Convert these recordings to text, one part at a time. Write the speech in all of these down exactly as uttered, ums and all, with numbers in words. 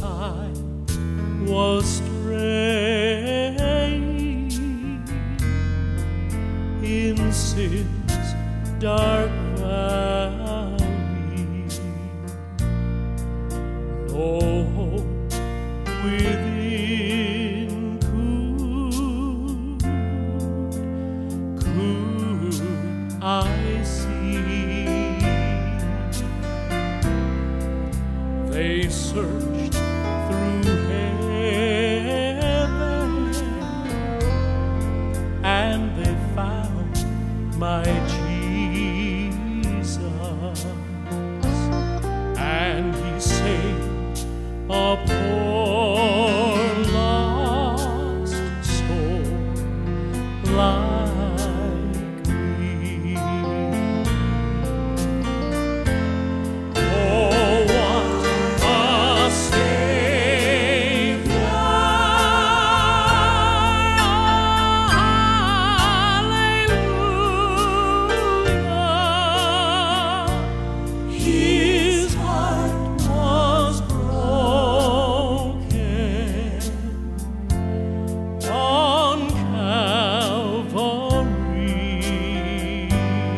side was straying in sin's dark valley. No hope within could, could I see. They searched through heaven and they found my Jesus, and he saved a poor lost soul like me. Oh, what a Savior! Hallelujah! His heart was broken on Calvary.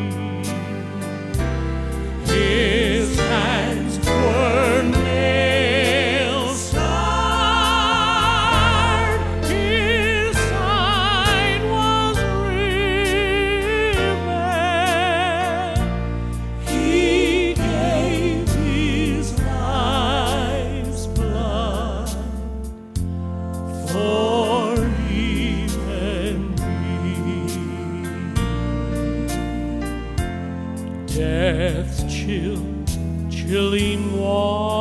His hands were nail-scarred, his side was riven. He gave his life's blood for even me. Death's chill, chilling wall